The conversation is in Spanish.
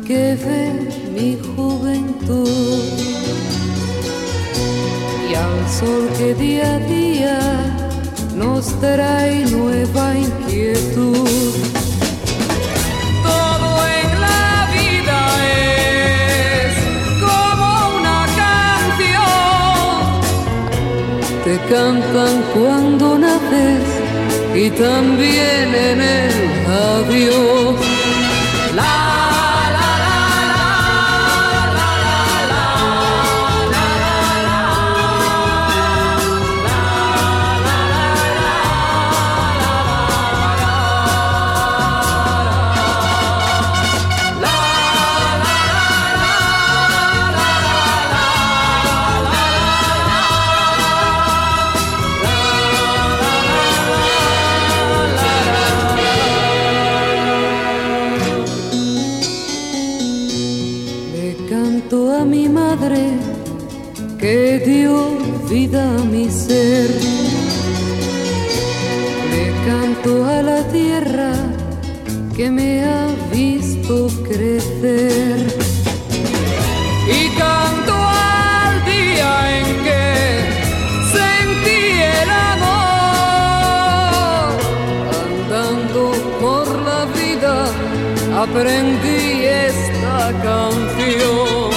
que ve mi juventud y al sol que día a día nos trae nueva inquietud. Todo en la vida es como una canción, te cantan cuando naces y también en el adiós. Canto a mi madre que dio vida a mi ser, le canto a la tierra que me ha visto crecer y canto al día en que sentí el amor. Andando por la vida aprendí esta canción.